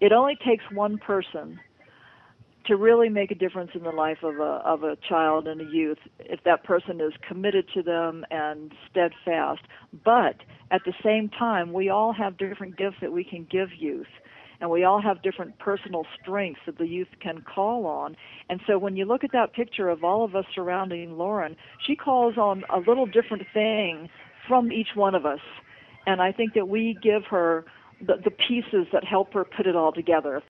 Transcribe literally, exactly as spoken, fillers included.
it only takes one person to really make a difference in the life of a of a child and a youth if that person is committed to them and steadfast. But at the same time, we all have different gifts that we can give youth, and we all have different personal strengths that the youth can call on. And so when you look at that picture of all of us surrounding Lauren, she calls on a little different thing from each one of us. And I think that we give her the, the pieces that help her put it all together.